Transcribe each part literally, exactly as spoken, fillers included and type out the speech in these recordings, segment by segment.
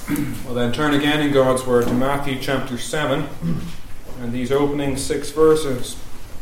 Well then, turn again in God's Word to Matthew chapter seven and these opening six verses.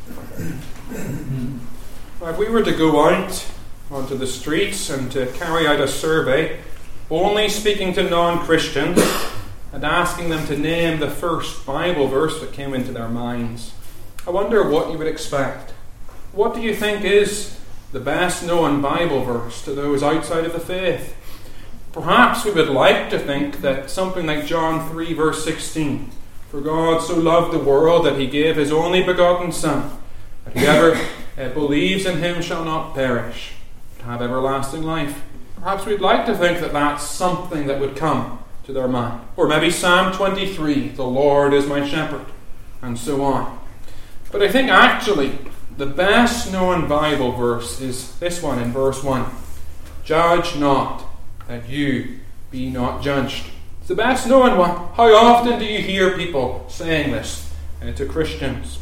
Now, if we were to go out onto the streets and to carry out a survey, only speaking to non-Christians and asking them to name the first Bible verse that came into their minds, I wonder what you would expect. What do you think is the best known Bible verse to those outside of the faith? Perhaps we would like to think that something like John three verse sixteen, "For God so loved the world that he gave his only begotten Son, that whoever uh, believes in him shall not perish, but have everlasting life." Perhaps we'd like to think that that's something that would come to their mind. Or maybe Psalm twenty-three, "The Lord is my shepherd," and so on. But I think actually the best known Bible verse is this one in verse one. "Judge not, that you be not judged." It's the best known one. How often do you hear people saying this uh, to Christians?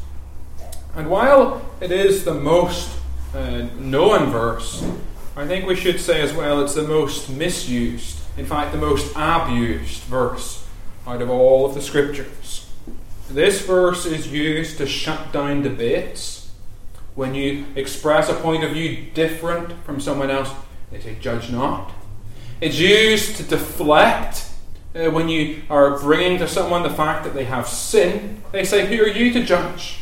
And while it is the most uh, known verse, I think we should say as well it's the most misused, in fact the most abused verse out of all of the Scriptures. This verse is used to shut down debates. When you express a point of view different from someone else, they say, "Judge not." It's used to deflect. Uh, when you are bringing to someone the fact that they have sin, they say, "Who are you to judge?"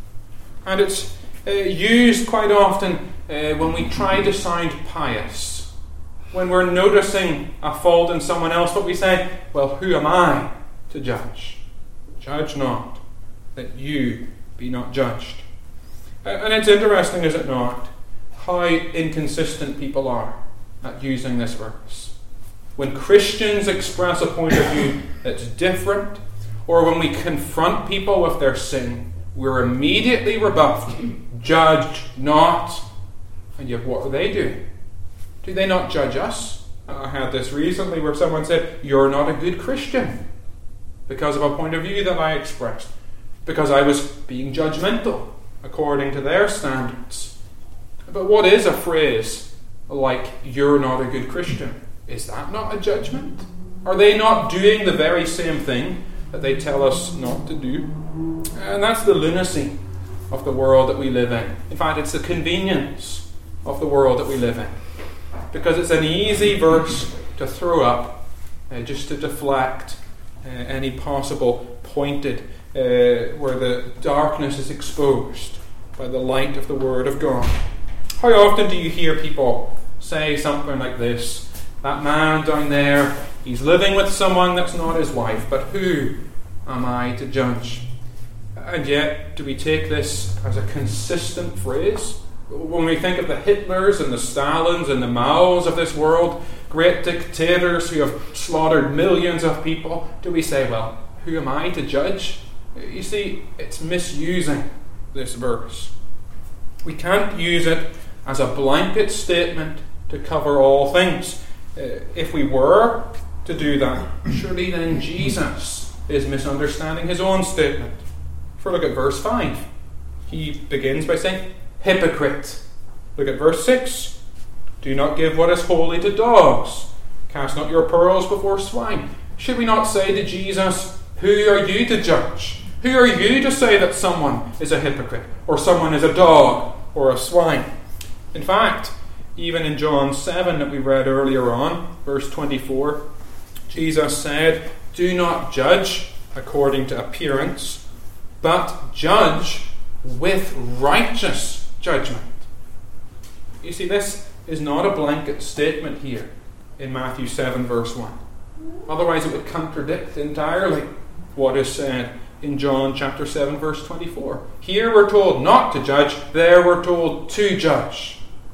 And it's uh, used quite often uh, when we try to sound pious. When we're noticing a fault in someone else, but we say, "Well, who am I to judge?" Judge not, that you be not judged. Uh, and it's interesting, is it not, how inconsistent people are at using this verse. When Christians express a point of view that's different, or when we confront people with their sin, we're immediately rebuffed. "Judge not." And yet what do they do? Do they not judge us? I had this recently where someone said, "You're not a good Christian," because of a point of view that I expressed, because I was being judgmental according to their standards. But what is a phrase like "you're not a good Christian"? Is that not a judgment? Are they not doing the very same thing that they tell us not to do? And that's the lunacy of the world that we live in. In fact, it's the convenience of the world that we live in. Because it's an easy verse to throw up, uh, just to deflect uh, any possible pointed uh, where the darkness is exposed by the light of the Word of God. How often do you hear people say something like this? "That man down there, he's living with someone that's not his wife, but who am I to judge?" And yet, do we take this as a consistent phrase? When we think of the Hitlers and the Stalins and the Maos of this world, great dictators who have slaughtered millions of people, do we say, "Well, who am I to judge?" You see, it's misusing this verse. We can't use it as a blanket statement to cover all things. Uh, if we were to do that, surely then Jesus is misunderstanding his own statement. For look at verse five. He begins by saying, "Hypocrite." Look at verse six. "Do not give what is holy to dogs. Cast not your pearls before swine." Should we not say to Jesus, "Who are you to judge? Who are you to say that someone is a hypocrite, or someone is a dog, or a swine?" In fact, even in John seven that we read earlier on, verse twenty-four, Jesus said, "Do not judge according to appearance, but judge with righteous judgment." You see, this is not a blanket statement here in Matthew seven verse one. Otherwise it would contradict entirely what is said in John chapter seven verse twenty-four. Here we're told not to judge, there we're told to judge.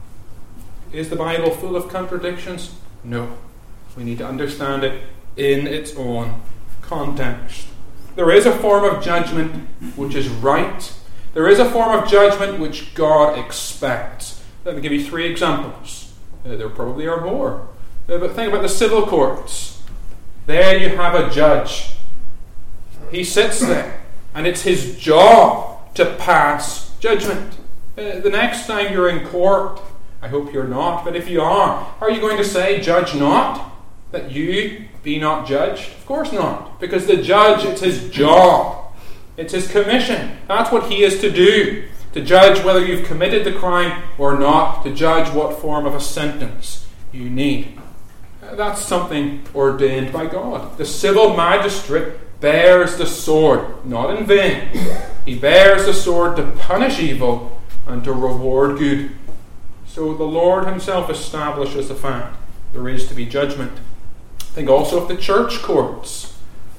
Is the Bible full of contradictions? No. We need to understand it in its own context. There is a form of judgment which is right. There is a form of judgment which God expects. Let me give you three examples. Uh, there probably are more. Uh, but think about the civil courts. There you have a judge. He sits there, and it's his job to pass judgment. Uh, the next time you're in court, I hope you're not, but if you are, are you going to say, "Judge not, that you be not judged? Of course not. Because the judge, it's his job. It's his commission. That's what he is to do. To judge whether you've committed the crime or not. To judge what form of a sentence you need. That's something ordained by God. The civil magistrate bears the sword, not in vain. He bears the sword to punish evil and to reward good. So the Lord himself establishes the fact there is to be judgment. Think also of the church courts.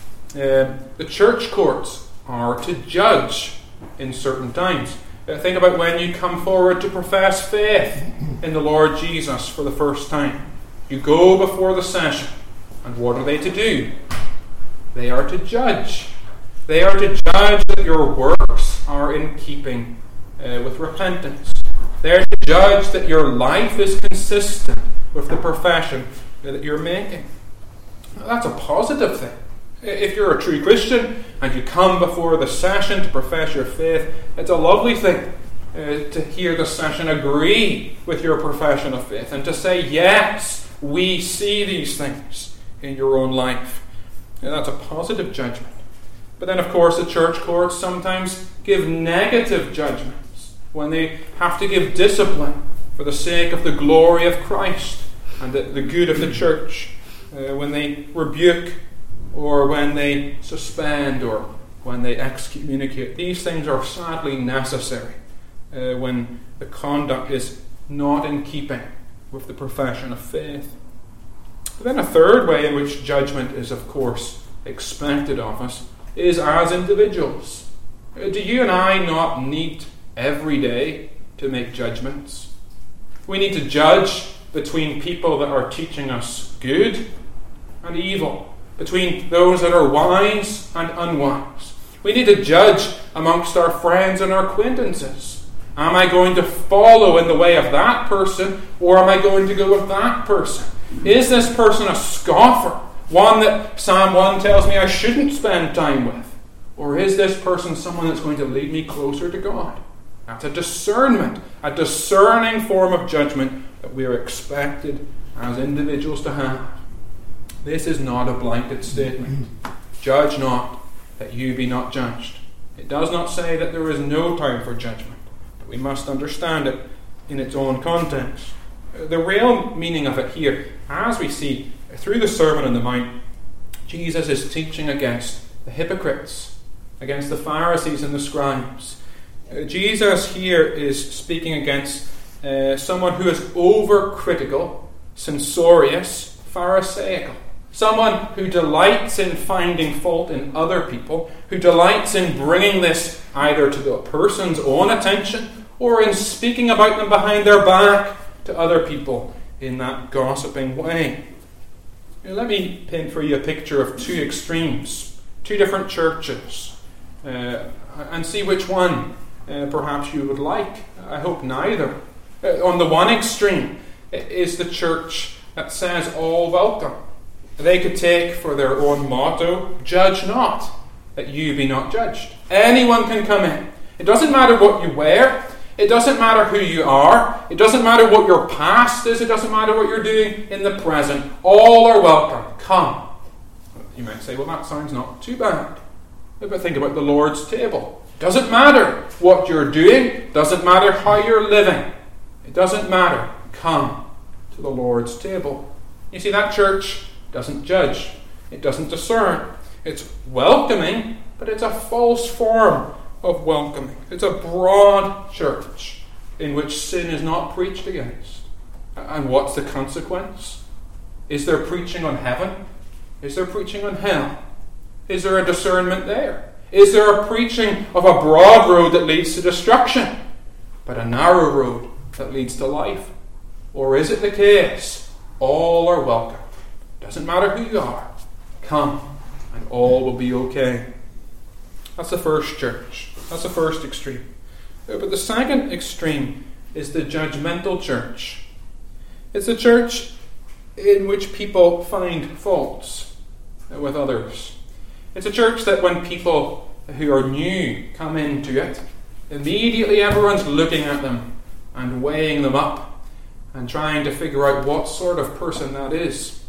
Uh, the church courts are to judge in certain times. Uh, think about when you come forward to profess faith in the Lord Jesus for the first time. You go before the session, and what are they to do? They are to judge. They are to judge that your works are in keeping uh, with repentance. They are to judge that your life is consistent with the profession that you're making. Now, that's a positive thing. If you're a true Christian and you come before the session to profess your faith, it's a lovely thing uh, to hear the session agree with your profession of faith and to say, yes, we see these things in your own life. Now, that's a positive judgment. But then, of course, the church courts sometimes give negative judgments when they have to give discipline for the sake of the glory of Christ and the, the good of the church. Uh, when they rebuke or when they suspend or when they excommunicate. These things are sadly necessary uh, when the conduct is not in keeping with the profession of faith. But then a third way in which judgment is, of course, expected of us is as individuals. Uh, do you and I not need every day to make judgments? We need to judge between people that are teaching us good and evil, between those that are wise and unwise. We need to judge amongst our friends and our acquaintances. Am I going to follow in the way of that person, or am I going to go with that person? Is this person a scoffer, one that Psalm one tells me I shouldn't spend time with? Or is this person someone that's going to lead me closer to God? That's a discernment, a discerning form of judgment that we are expected as individuals to have. This is not a blanket statement. Judge not, that you be not judged. It does not say that there is no time for judgment, but we must understand it in its own context. The real meaning of it here, as we see through the Sermon on the Mount, Jesus is teaching against the hypocrites, against the Pharisees and the scribes. Uh, Jesus here is speaking against uh, someone who is overcritical, censorious, pharisaical. Someone who delights in finding fault in other people, who delights in bringing this either to the person's own attention or in speaking about them behind their back to other people in that gossiping way. Now, let me paint for you a picture of two extremes, two different churches, uh, and see which one uh, perhaps you would like. I hope neither. Uh, on the one extreme is the church that says all welcome. They could take for their own motto, judge not, that you be not judged. Anyone can come in. It doesn't matter what you wear. It doesn't matter who you are. It doesn't matter what your past is. It doesn't matter what you're doing in the present. All are welcome. Come. You might say, well, that sounds not too bad. But think about the Lord's table. It doesn't matter what you're doing. It doesn't matter how you're living. It doesn't matter. Come to the Lord's table. You see, that church doesn't judge. It doesn't discern. It's welcoming, but it's a false form of welcoming. It's a broad church in which sin is not preached against. And what's the consequence? Is there preaching on heaven? Is there preaching on hell? Is there a discernment there? Is there a preaching of a broad road that leads to destruction, but a narrow road that leads to life? Or is it the case, all are welcome? Doesn't matter who you are. Come, and all will be okay. That's the first church. That's the first extreme. But the second extreme is the judgmental church. It's a church in which people find faults with others. It's a church that when people who are new come into it, immediately everyone's looking at them and weighing them up and trying to figure out what sort of person that is.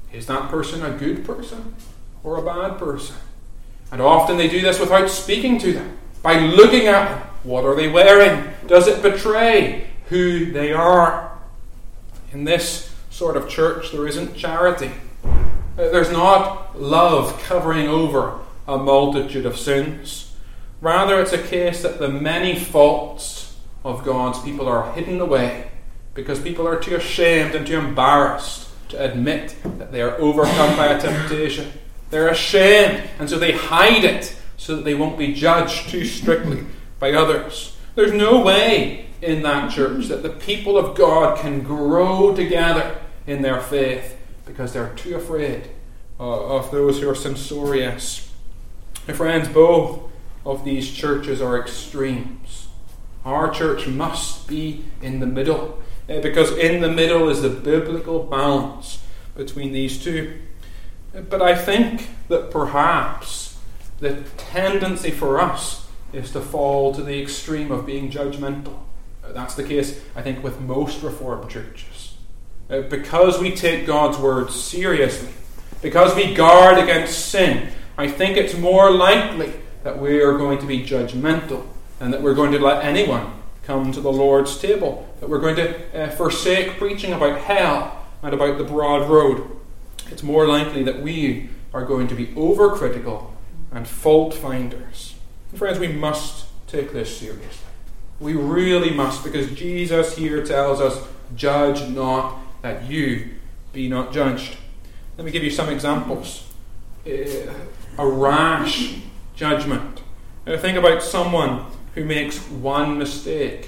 Is that person a good person or a bad person? And often they do this without speaking to them, by looking at them. What are they wearing? Does it betray who they are? In this sort of church, there isn't charity. There's not love covering over a multitude of sins. Rather, it's a case that the many faults of God's people are hidden away because people are too ashamed and too embarrassed to admit that they are overcome by a temptation. They're ashamed, and so they hide it so that they won't be judged too strictly by others. There's no way in that church that the people of God can grow together in their faith because they're too afraid uh, of those who are censorious. My friends, both of these churches are extremes. Our church must be in the middle, uh, because in the middle is the biblical balance between these two. But I think that perhaps the tendency for us is to fall to the extreme of being judgmental. That's the case, I think, with most Reformed churches. Uh, because we take God's word seriously, because we guard against sin, I think it's more likely that we are going to be judgmental and that we're going to let anyone come to the Lord's table, that we're going to uh, forsake preaching about hell and about the broad road. It's more likely that we are going to be overcritical and fault finders. And friends, we must take this seriously. We really must, because Jesus here tells us, judge not that you be not judged. Let me give you some examples. Uh, a rash judgment. Uh, think about someone who makes one mistake.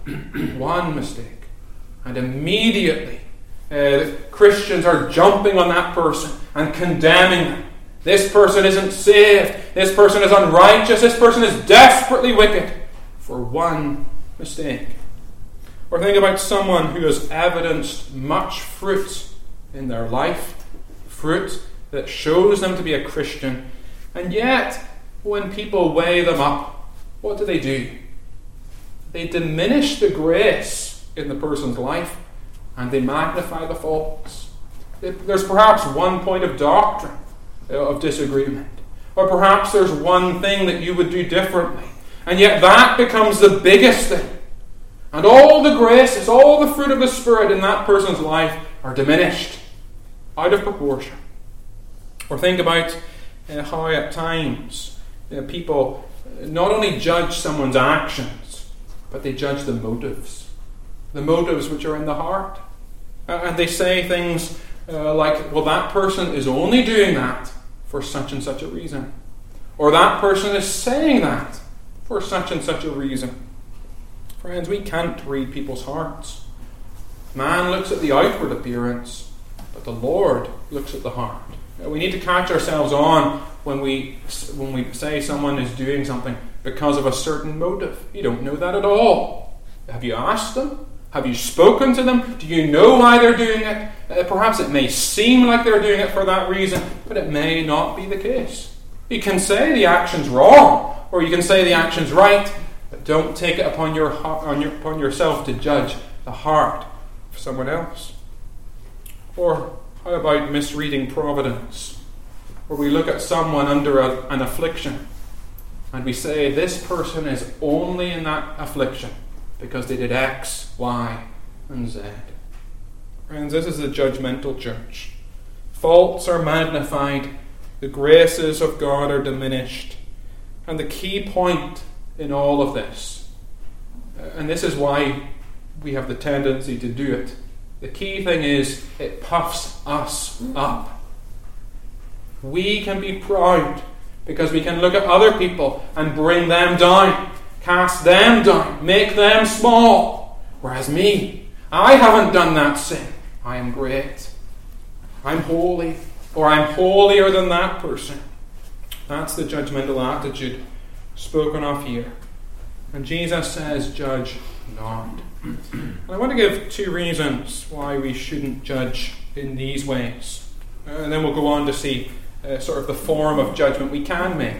one mistake. And immediately uh, Christians are jumping on that person and condemning them. This person isn't saved. This person is unrighteous. This person is desperately wicked for one mistake. Or think about someone who has evidenced much fruit in their life, fruit that shows them to be a Christian, and yet when people weigh them up, what do they do? They diminish the grace in the person's life and they magnify the faults. There's perhaps one point of doctrine of disagreement, or perhaps there's one thing that you would do differently, and yet that becomes the biggest thing. And all the graces, all the fruit of the Spirit in that person's life are diminished, out of proportion. Or think about uh, how at times uh, people not only judge someone's actions, but they judge the motives. The motives which are in the heart. Uh, and they say things uh, like, well, that person is only doing that for such and such a reason. Or that person is saying that for such and such a reason. Friends, we can't read people's hearts. Man looks at the outward appearance, but the Lord looks at the heart. We need to catch ourselves on when we when we say someone is doing something because of a certain motive. You don't know that at all. Have you asked them? Have you spoken to them? Do you know why they're doing it? Uh, perhaps it may seem like they're doing it for that reason, but it may not be the case. You can say the action's wrong, or you can say the action's right, but don't take it upon your on your upon yourself to judge the heart of someone else. Or how about misreading providence, where we look at someone under a, an affliction and we say this person is only in that affliction because they did X, Y, and Z. Friends, this is a judgmental church. Faults are magnified, the graces of God are diminished, and the key point in all of this, and this is why we have the tendency to do it, the key thing is it puffs us up. We can be proud because we can look at other people and bring them down, cast them down, make them small. Whereas me, I haven't done that sin. I am great. I'm holy, or I'm holier than that person. That's the judgmental attitude spoken of here. And Jesus says, judge not. And I want to give two reasons why we shouldn't judge in these ways. Uh, and then we'll go on to see uh, sort of the form of judgment we can make.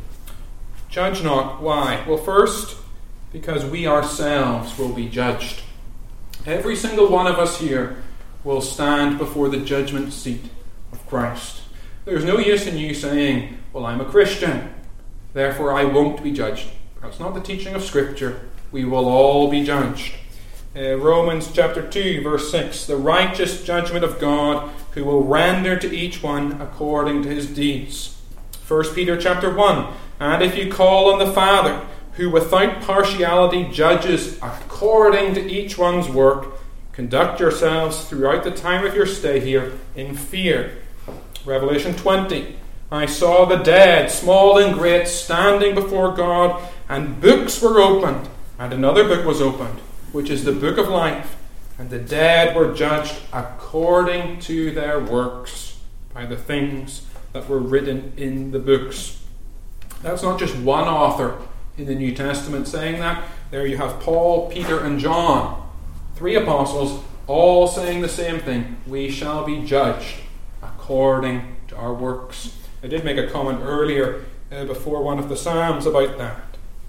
Judge not. Why? Well, first, because we ourselves will be judged. Every single one of us here will stand before the judgment seat of Christ. There's no use in you saying, well, I'm a Christian, therefore I won't be judged. That's not the teaching of Scripture. We will all be judged. Uh, Romans chapter two, verse six, the righteous judgment of God, who will render to each one according to his deeds. First Peter chapter one, and if you call on the Father, who without partiality judges according to each one's work, conduct yourselves throughout the time of your stay here in fear. Revelation twenty, I saw the dead, small and great, standing before God, and books were opened, and another book was opened, which is the book of life, and the dead were judged according to their works by the things that were written in the books. That's not just one author in the New Testament saying that. There you have Paul, Peter, and John, three apostles, all saying the same thing. We shall be judged according to our works. I did make a comment earlier uh, before one of the Psalms about that.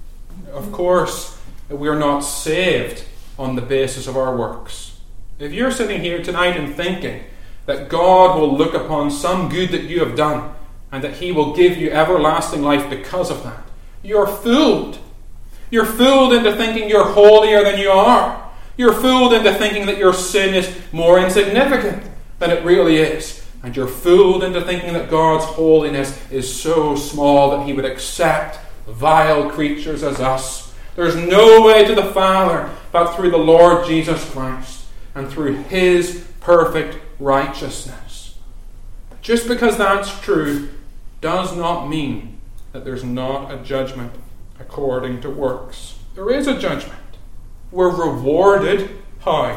Of course, we are not saved on the basis of our works. If you're sitting here tonight and thinking that God will look upon some good that you have done and that he will give you everlasting life because of that, you're fooled. You're fooled into thinking you're holier than you are. You're fooled into thinking that your sin is more insignificant than it really is. And you're fooled into thinking that God's holiness is so small that he would accept vile creatures as us. There's no way to the Father but through the Lord Jesus Christ and through his perfect righteousness. Just because that's true does not mean that there's not a judgment according to works. There is a judgment. We're rewarded, how?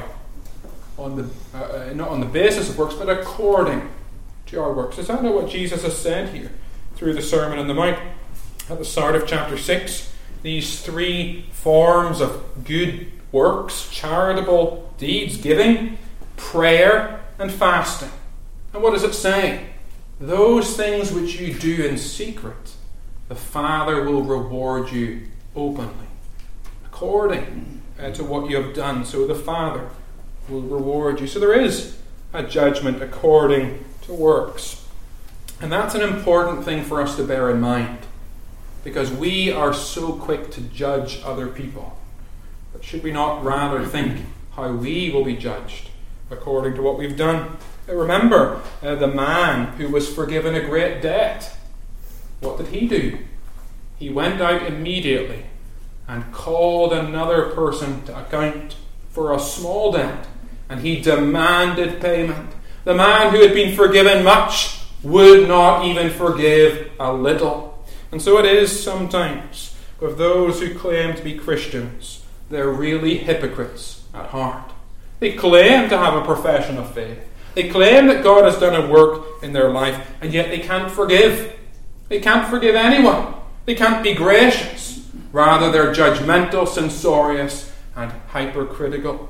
On the, uh, not on the basis of works, but according to our works. Is that not what Jesus has said here through the Sermon on the Mount? At the start of chapter six, these three forms of good works, charitable deeds, giving, prayer, and fasting. And what does it say? Those things which you do in secret, the Father will reward you openly, according uh, to what you have done. So the Father will reward you. So there is a judgment according to works. And that's an important thing for us to bear in mind, because we are so quick to judge other people. But should we not rather think how we will be judged according to what we've done? Remember uh, the man who was forgiven a great debt. What did he do? He went out immediately and called another person to account for a small debt, and he demanded payment. The man who had been forgiven much would not even forgive a little. And so it is sometimes with those who claim to be Christians. They're really hypocrites at heart. They claim to have a profession of faith. They claim that God has done a work in their life, and yet they can't forgive. They can't forgive anyone. They can't be gracious. Rather, they're judgmental, censorious, and hypercritical.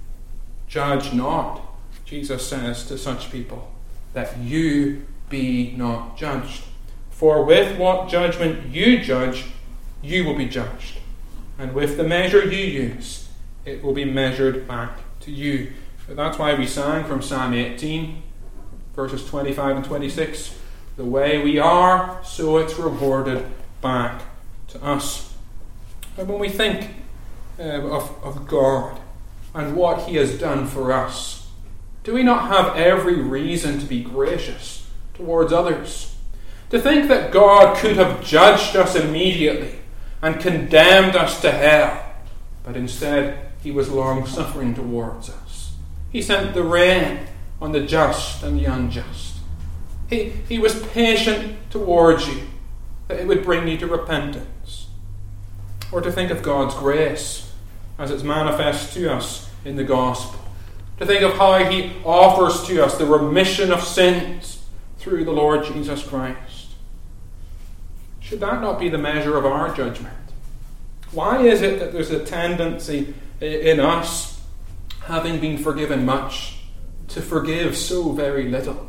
Judge not, Jesus says to such people, that you be not judged. For with what judgment you judge, you will be judged. And with the measure you use, it will be measured back to you. So that's why we sang from Psalm eighteen, verses twenty-five and twenty-six. The way we are, so it's rewarded back to us. And when we think uh, of, of God and what he has done for us, do we not have every reason to be gracious towards others? To think that God could have judged us immediately and condemned us to hell, but instead he was long-suffering towards us. He sent the rain on the just and the unjust. He, he was patient towards you, that it would bring you to repentance. Or to think of God's grace as it's manifest to us in the gospel. To think of how he offers to us the remission of sins through the Lord Jesus Christ. Should that not be the measure of our judgment? Why is it that there's a tendency in us, having been forgiven much, to forgive so very little?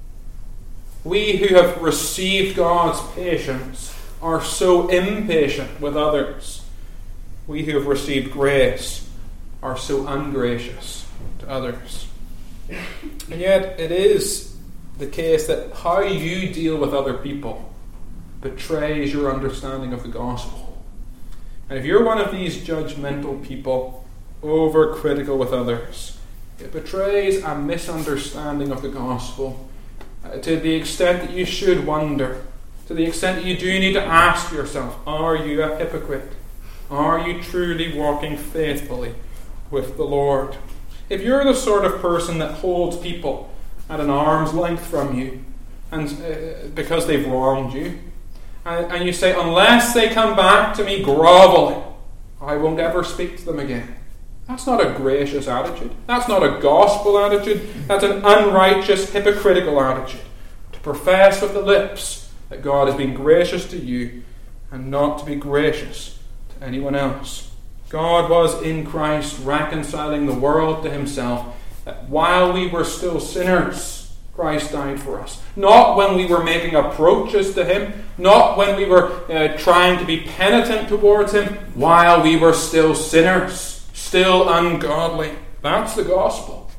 We who have received God's patience are so impatient with others. We who have received grace are so ungracious to others. And yet it is the case that how you deal with other people betrays your understanding of the gospel. And if you're one of these judgmental people, overcritical with others, it betrays a misunderstanding of the gospel uh, to the extent that you should wonder, to the extent that you do need to ask yourself, are you a hypocrite? Are you truly walking faithfully with the Lord? If you're the sort of person that holds people at an arm's length from you and uh, because they've wronged you, and, and you say, unless they come back to me groveling, I won't ever speak to them again. That's not a gracious attitude. That's not a gospel attitude. That's an unrighteous, hypocritical attitude. To profess with the lips that God has been gracious to you and not to be gracious to anyone else. God was in Christ reconciling the world to himself, that while we were still sinners, Christ died for us. Not when we were making approaches to him, not when we were uh, trying to be penitent towards him, while we were still sinners, still ungodly. That's the gospel.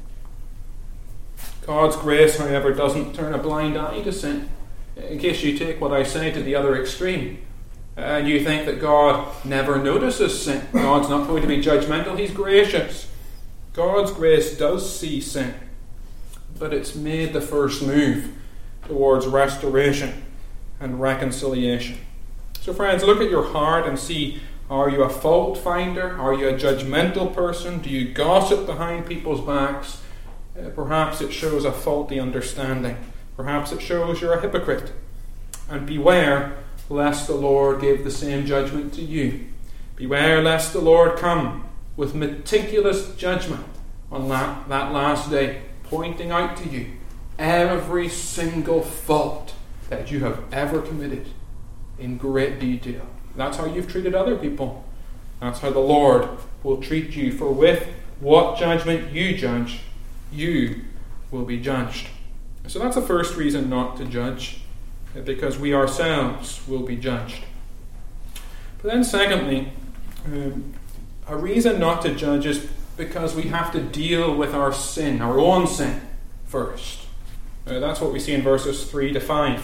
God's grace, however, doesn't turn a blind eye to sin. In case you take what I say to the other extreme, and you think that God never notices sin, God's not going to be judgmental, he's gracious. God's grace does see sin, but it's made the first move towards restoration and reconciliation. So friends, look at your heart and see, are you a fault finder? Are you a judgmental person? Do you gossip behind people's backs? Uh, perhaps it shows a faulty understanding. Perhaps it shows you're a hypocrite. And beware lest the Lord give the same judgment to you. Beware lest the Lord come with meticulous judgment on that, that last day, pointing out to you every single fault that you have ever committed in great detail. That's how you've treated other people. That's how the Lord will treat you. For with what judgment you judge, you will be judged. So that's the first reason not to judge, because we ourselves will be judged. But then secondly, um, a reason not to judge is because we have to deal with our sin, our own sin, first. Uh, that's what we see in verses three to five.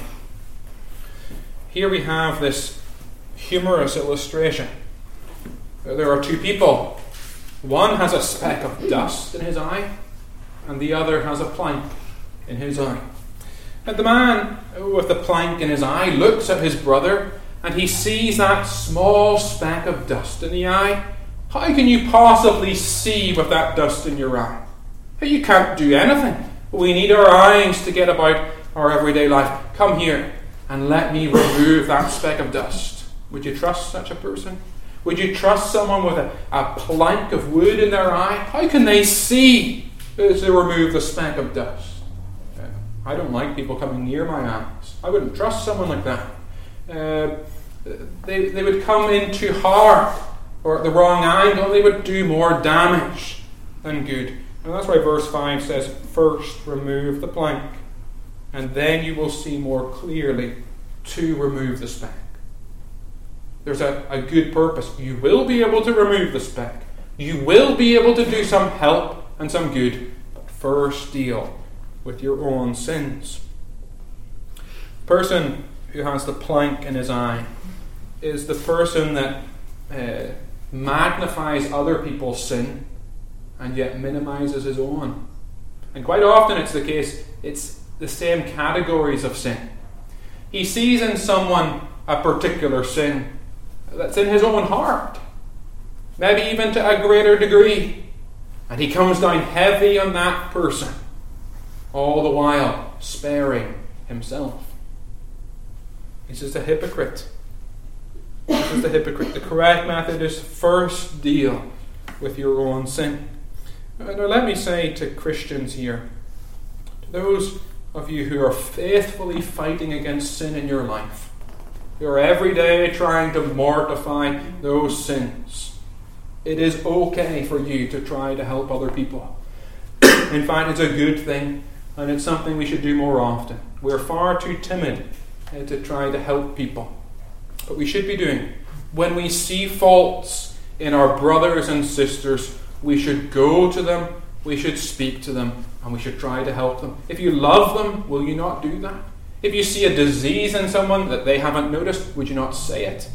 Here we have this humorous illustration. Uh, there are two people. One has a speck of dust in his eye, and the other has a plank in his eye. And the man with the plank in his eye looks at his brother, and he sees that small speck of dust in the eye. How can you possibly see with that dust in your eye? You can't do anything. We need our eyes to get about our everyday life. Come here and let me remove that speck of dust. Would you trust such a person? Would you trust someone with a, a plank of wood in their eye? How can they see as they remove the speck of dust? I don't like people coming near my eyes. I wouldn't trust someone like that. Uh, they, they would come in too hard or at the wrong angle. They would do more damage than good. And that's why verse five says, first remove the plank, and then you will see more clearly to remove the speck. There's a, a good purpose. You will be able to remove the speck. You will be able to do some help and some good. But first deal with your own sins. The person who has the plank in his eye is the person that uh, magnifies other people's sin and yet minimizes his own. And quite often it's the case, it's the same categories of sin. He sees in someone a particular sin that's in his own heart, maybe even to a greater degree, and he comes down heavy on that person, all the while sparing himself. This is the hypocrite. This is the hypocrite. The correct method is first deal with your own sin. Now let me say to Christians here, to those of you who are faithfully fighting against sin in your life, who are every day trying to mortify those sins, it is okay for you to try to help other people. In fact, it's a good thing, and it's something we should do more often. We're far too timid uh, to try to help people. But we should be doing it. When we see faults in our brothers and sisters, we should go to them we should speak to them and we should try to help them. If you love them, will you not do that? If you see a disease in someone that they haven't noticed, would you not say it?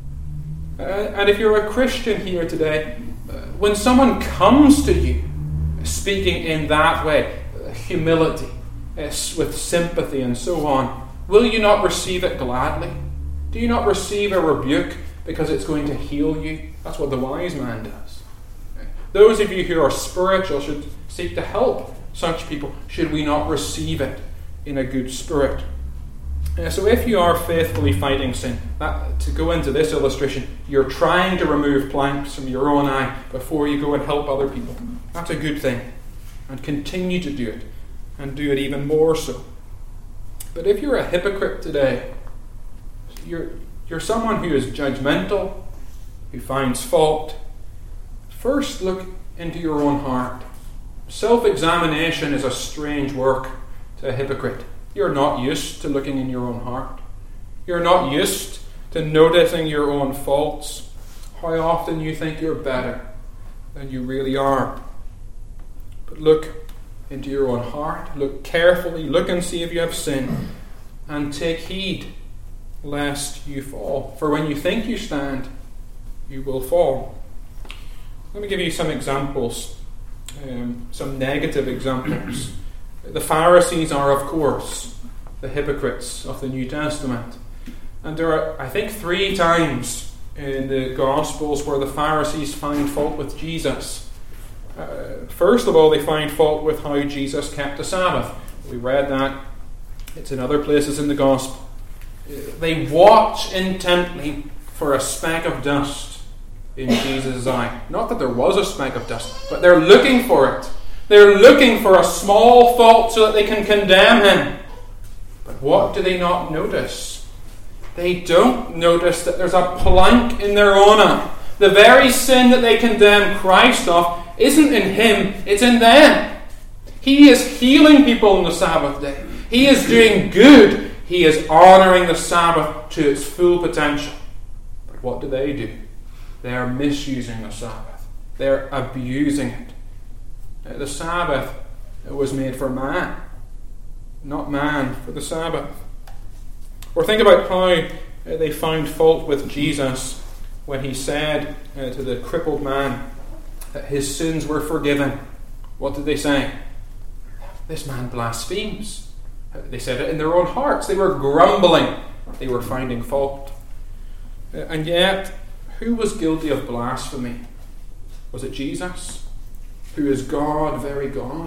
Uh, and if you're a Christian here today, uh, when someone comes to you speaking in that way, uh, humility, uh, with sympathy and so on, will you not receive it gladly? Do you not receive a rebuke because it's going to heal you? That's what the wise man does. Those of you who are spiritual should seek to help such people. Should we not receive it in a good spirit? Uh, so if you are faithfully fighting sin, that, to go into this illustration, you're trying to remove planks from your own eye before you go and help other people. That's a good thing. And continue to do it. And do it even more so. But if you're a hypocrite today, you're, you're someone who is judgmental, who finds fault, first look into your own heart. Self-examination is a strange work to a hypocrite. You're not used to looking in your own heart. You're not used to noticing your own faults. How often you think you're better than you really are. But look into your own heart. Look carefully. Look and see if you have sin. And take heed lest you fall. For when you think you stand, you will fall. Let me give you some examples. Um, some negative examples. The Pharisees are, of course, the hypocrites of the New Testament. And there are, I think, three times in the Gospels where the Pharisees find fault with Jesus. Uh, first of all, they find fault with how Jesus kept the Sabbath. We read that. It's in other places in the Gospel. They watch intently for a speck of dust in Jesus' eye. Not that there was a speck of dust, but they're looking for it. They're looking for a small fault so that they can condemn him. But what do they not notice? They don't notice that there's a plank in their own eye. The very sin that they condemn Christ of isn't in him, it's in them. He is healing people on the Sabbath day. He is doing good. He is honouring the Sabbath to its full potential. But what do they do? They are misusing the Sabbath. They're abusing it. The Sabbath was made for man, not man for the Sabbath. Or think about how they found fault with Jesus when he said uh, to the crippled man that his sins were forgiven. What did they say? This man blasphemes. They said it in their own hearts. They were grumbling. They were finding fault. Uh, and yet, who was guilty of blasphemy? Was it Jesus, who is God, very God?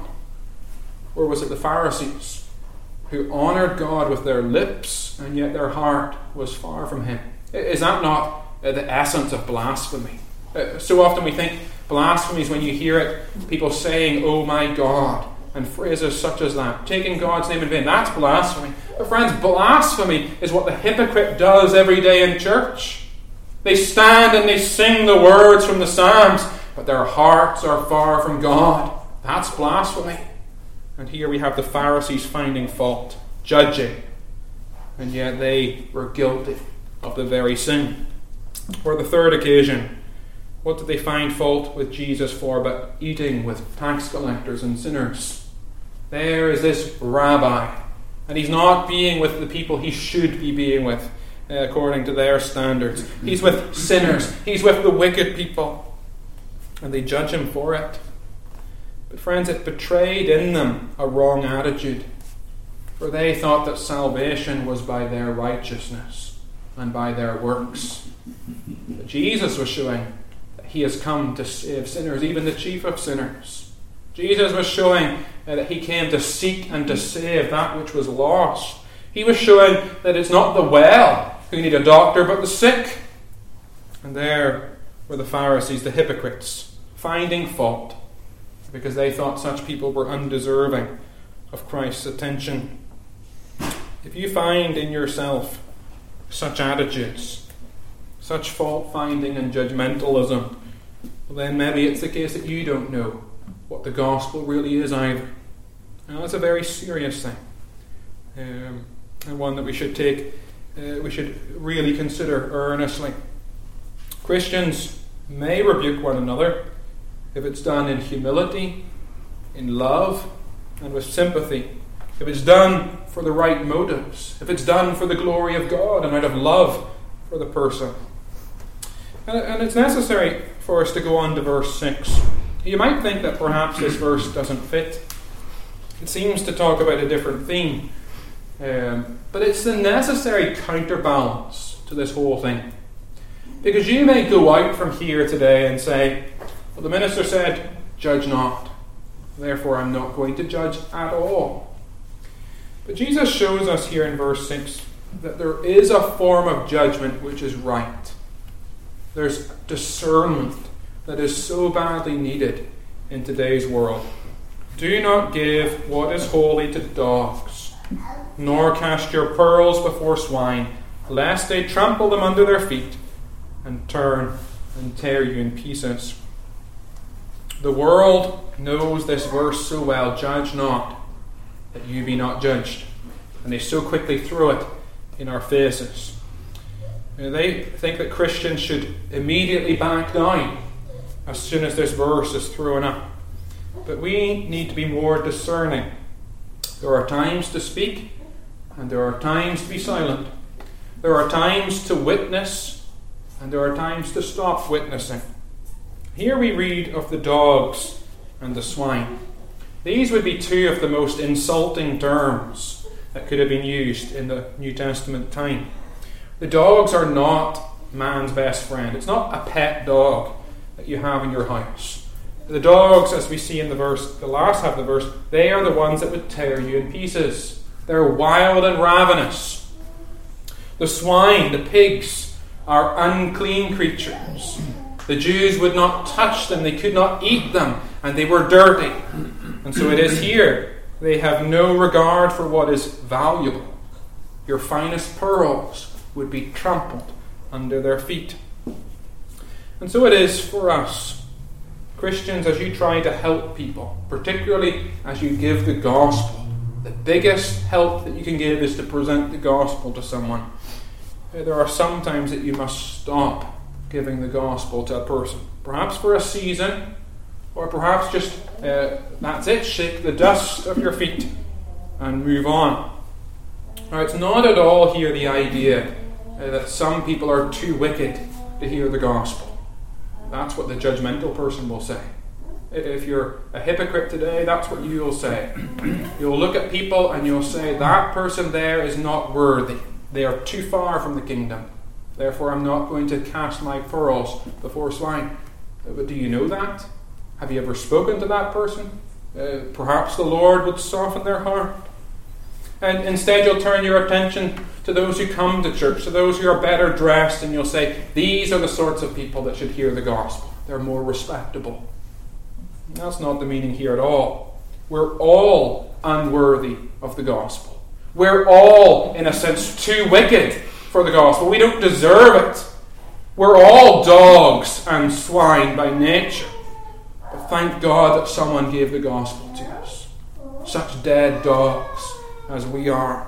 Or was it the Pharisees, who honoured God with their lips, and yet their heart was far from him? Is that not uh, the essence of blasphemy? Uh, so often we think blasphemy is when you hear it, people saying, "Oh my God," and phrases such as that, taking God's name in vain. That's blasphemy. But friends, blasphemy is what the hypocrite does every day in church. They stand and they sing the words from the Psalms, but their hearts are far from God. That's blasphemy. And here we have the Pharisees finding fault, judging, and yet they were guilty of the very sin. For the third occasion, what did they find fault with Jesus for but eating with tax collectors and sinners? There is this rabbi, and he's not being with the people he should be being with, uh, according to their standards. He's with sinners. He's with the wicked people. And they judge him for it. But friends, it betrayed in them a wrong attitude. For they thought that salvation was by their righteousness and by their works. But Jesus was showing that he has come to save sinners, even the chief of sinners. Jesus was showing that he came to seek and to save that which was lost. He was showing that it's not the well who need a doctor, but the sick. And there were the Pharisees, the hypocrites, finding fault because they thought such people were undeserving of Christ's attention. If you find in yourself such attitudes, such fault-finding and judgmentalism, well, then maybe it's the case that you don't know what the gospel really is either. Now, that's a very serious thing, um, and one that we should take, uh, we should really consider earnestly. Christians may rebuke one another if it's done in humility in love and with sympathy, if it's done for the right motives, if it's done for the glory of God and out of love for the person. And, and it's necessary for us to go on to verse six. You might think that perhaps this verse doesn't fit. It seems to talk about a different theme. Um, but it's the necessary counterbalance to this whole thing. Because you may go out from here today and say, well, the minister said, judge not. Therefore, I'm not going to judge at all. But Jesus shows us here in verse six that there is a form of judgment which is right. There's discernment that is so badly needed in today's world. Do not give what is holy to dogs, nor cast your pearls before swine, lest they trample them under their feet and turn and tear you in pieces. The world knows this verse so well, judge not, that you be not judged. And they so quickly throw it in our faces. They think that Christians should immediately back down as soon as this verse is thrown up. But we need to be more discerning. There are times to speak, and there are times to be silent. There are times to witness, and there are times to stop witnessing. Here we read of the dogs and the swine. These would be two of the most insulting terms that could have been used in the New Testament time. The dogs are not man's best friend. It's not a pet dog that you have in your house. The dogs, as we see in the verse, the last half of the verse, they are the ones that would tear you in pieces. They're wild and ravenous. The swine, the pigs, are unclean creatures. The Jews would not touch them, they could not eat them, and they were dirty. And so it is here. They have no regard for what is valuable. Your finest pearls would be trampled under their feet. And so it is for us, Christians, as you try to help people, particularly as you give the gospel. The biggest help that you can give is to present the gospel to someone. There are some times that you must stop giving the gospel to a person. Perhaps for a season, or perhaps just, uh, that's it, shake the dust of your feet and move on. Now, it's not at all here the idea uh, that some people are too wicked to hear the gospel. That's what the judgmental person will say. If you're a hypocrite today, that's what you will say. You'll look at people and you'll say, that person there is not worthy. They are too far from the kingdom. Therefore, I'm not going to cast my pearls before swine. But do you know that? Have you ever spoken to that person? Uh, perhaps the Lord would soften their heart. And instead you'll turn your attention to those who come to church, to those who are better dressed, and you'll say, these are the sorts of people that should hear the gospel. They're more respectable. And that's not the meaning here at all. We're all unworthy of the gospel. We're all, in a sense, too wicked for the gospel. We don't deserve it. We're all dogs and swine by nature. But thank God that someone gave the gospel to us. Such dead dogs as we are.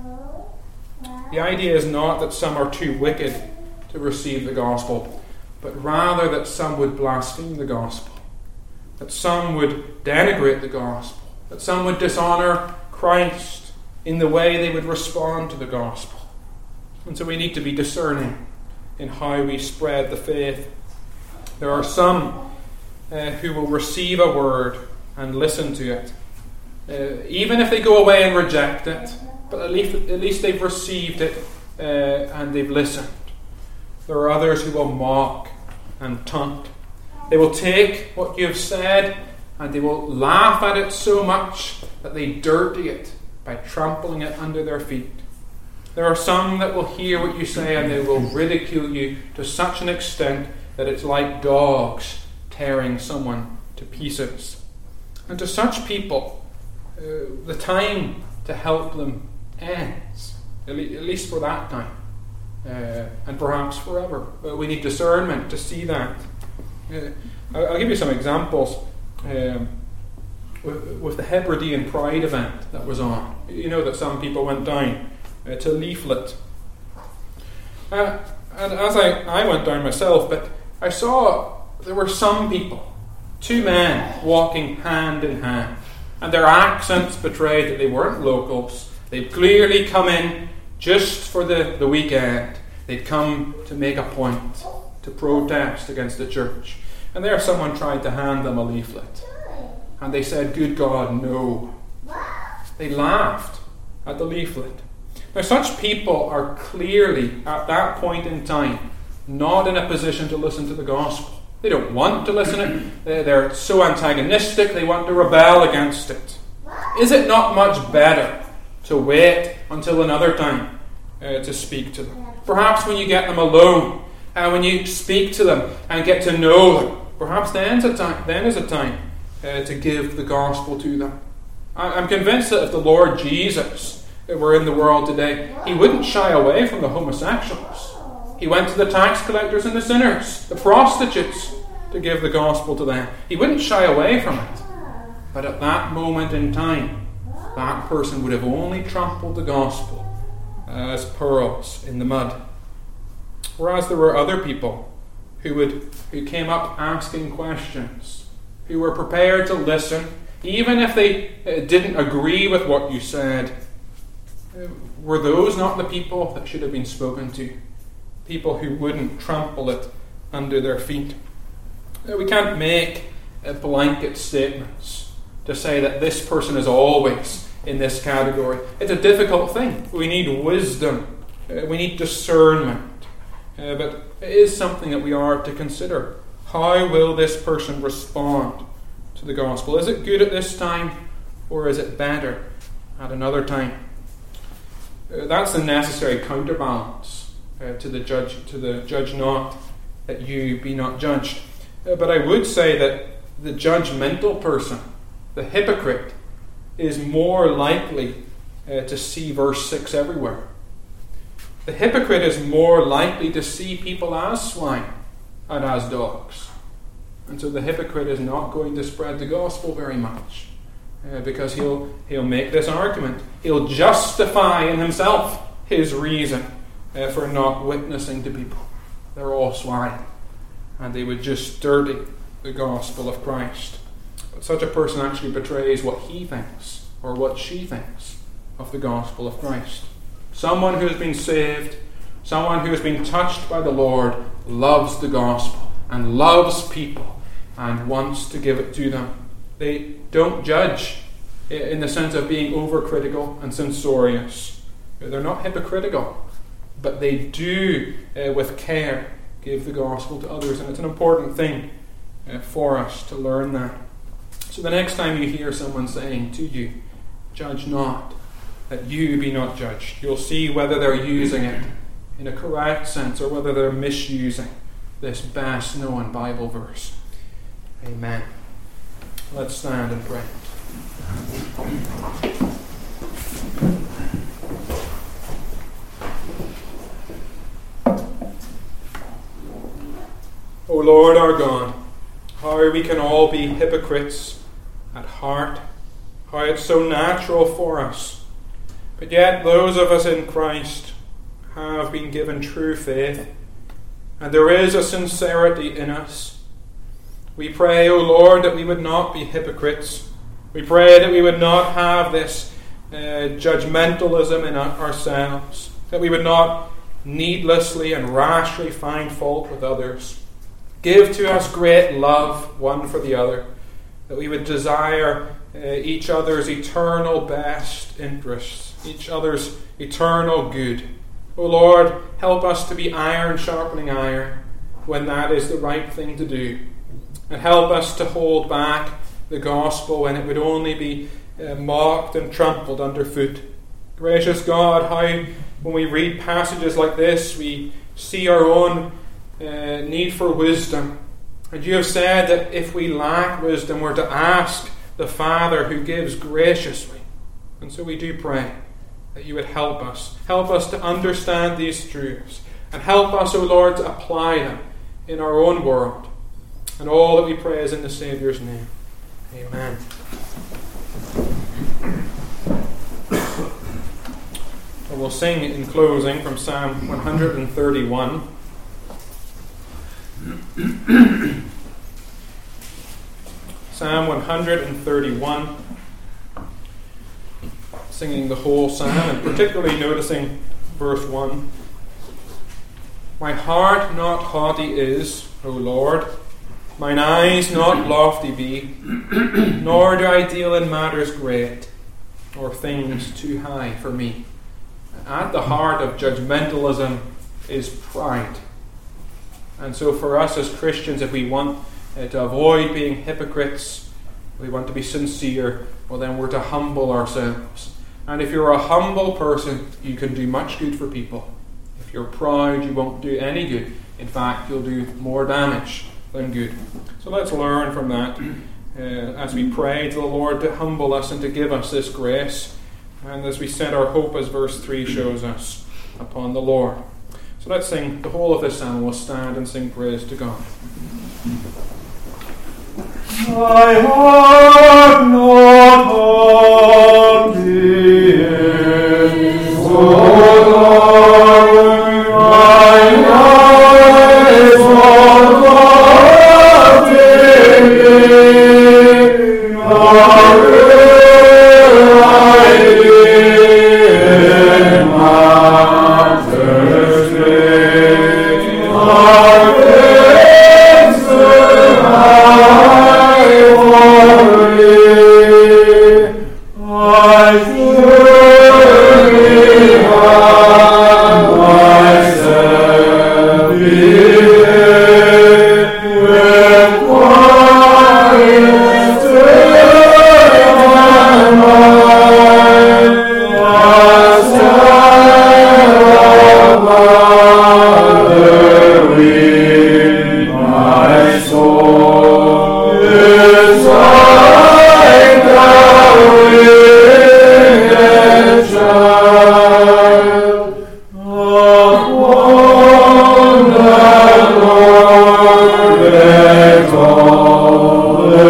The idea is not that some are too wicked to receive the gospel, but rather that some would blaspheme the gospel, that some would denigrate the gospel, that some would dishonour Christ in the way they would respond to the gospel. And so we need to be discerning in how we spread the faith. There are some uh, who will receive a word and listen to it, Uh, even if they go away and reject it, but at least, at least they've received it uh, and they've listened. There are others who will mock and taunt. They will take what you have said and they will laugh at it so much that they dirty it by trampling it under their feet. There are some that will hear what you say and they will ridicule you to such an extent that it's like dogs tearing someone to pieces. And to such people, Uh, the time to help them ends, at, le- at least for that time, uh, and perhaps forever. But we need discernment to see that. Uh, I'll, I'll give you some examples um, with, with the Hebridean Pride event that was on. You know that some people went down uh, to leaflet. Uh, and as I, I went down myself, but I saw there were some people Two men walking hand in hand. And their accents betrayed that they weren't locals. They'd clearly come in just for the, the weekend. They'd come to make a point, to protest against the church. And there someone tried to hand them a leaflet. And they said, "Good God, no." They laughed at the leaflet. Now, such people are clearly, at that point in time, not in a position to listen to the gospel. They don't want to listen to it. They're so antagonistic, they want to rebel against it. Is it not much better to wait until another time uh, to speak to them? Perhaps when you get them alone, and uh, when you speak to them and get to know them, perhaps then is a time, then is a time uh, to give the gospel to them. I, I'm convinced that if the Lord Jesus were in the world today, he wouldn't shy away from the homosexuals. He went to the tax collectors and the sinners, the prostitutes, to give the gospel to them. He wouldn't shy away from it. But at that moment in time, that person would have only trampled the gospel as pearls in the mud. Whereas there were other people who would who came up asking questions, who were prepared to listen, even if they uh, didn't agree with what you said. Uh, were those not the people that should have been spoken to? People who wouldn't trample it under their feet. Uh, we can't make uh, blanket statements to say that this person is always in this category. It's a difficult thing. We need wisdom. Uh, we need discernment. Uh, but it is something that we are to consider. How will this person respond to the gospel? Is it good at this time, or is it better at another time? Uh, that's the necessary counterbalance uh, to the judge, to the judge not, that you be not judged. Uh, but I would say that the judgmental person, the hypocrite, is more likely uh, to see verse six everywhere. The hypocrite is more likely to see people as swine and as dogs. And so the hypocrite is not going to spread the gospel very much, uh, because he'll he'll make this argument. He'll justify in himself his reason uh, for not witnessing to people. They're all swine, and they would just dirty the gospel of Christ. But such a person actually betrays what he thinks or what she thinks of the gospel of Christ. Someone who has been saved, someone who has been touched by the Lord, loves the gospel and loves people and wants to give it to them. They don't judge in the sense of being overcritical and censorious. They're not hypocritical, but they do, uh, with care, give the gospel to others. And it's an important thing uh, for us to learn that. So the next time you hear someone saying to you, "Judge not, that you be not judged," you'll see whether they're using it in a correct sense or whether they're misusing this best known Bible verse. Amen. Let's stand and pray. O Lord our God, how we can all be hypocrites at heart, how it's so natural for us. But yet those of us in Christ have been given true faith, and there is a sincerity in us. We pray, O Lord, that we would not be hypocrites. We pray that we would not have this uh, judgmentalism in ourselves, that we would not needlessly and rashly find fault with others. Give to us great love one for the other, that we would desire uh, each other's eternal best interests, each other's eternal good. O Lord, help us to be iron sharpening iron when that is the right thing to do. And help us to hold back the gospel when it would only be uh, mocked and trampled underfoot. Gracious God, how when we read passages like this, we see our own uh, need for wisdom. And you have said that if we lack wisdom, we're to ask the Father who gives graciously. And so we do pray that you would help us. Help us to understand these truths. And help us, O Lord, to apply them in our own world. And all that we pray is in the Saviour's name. Amen. And we'll sing in closing from Psalm one thirty-one. Psalm one thirty-one, singing the whole psalm, and particularly noticing verse one. My heart not haughty is, O Lord, mine eyes not lofty be, nor do I deal in matters great, or things too high for me. At the heart of judgmentalism is pride. And so for us as Christians, if we want uh, to avoid being hypocrites, we want to be sincere, well then we're to humble ourselves. And if you're a humble person, you can do much good for people. If you're proud, you won't do any good. In fact, you'll do more damage than good. So let's learn from that uh, as we pray to the Lord to humble us and to give us this grace. And as we set our hope, as verse three shows us, upon the Lord. So let's sing the whole of this psalm. We'll stand and sing praise to God. My heart not haughty is, O Lord, mine eyes not lofty be, nor will I deal in matters great, nor things too high for me. I surely have myself hid with quiet still my mind, as of mother weaned my soul is like a weaned child upon the Lord let all the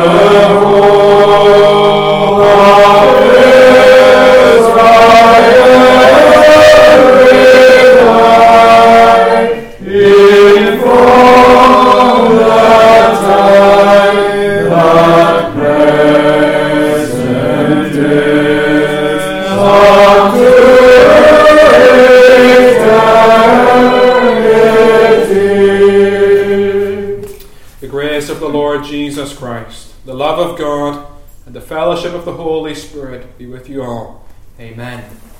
whole of Israel rely, in from the time that present is unto eternity. The grace of the Lord Jesus Christ, the love of God, and the fellowship of the Holy Spirit be with you all. Amen.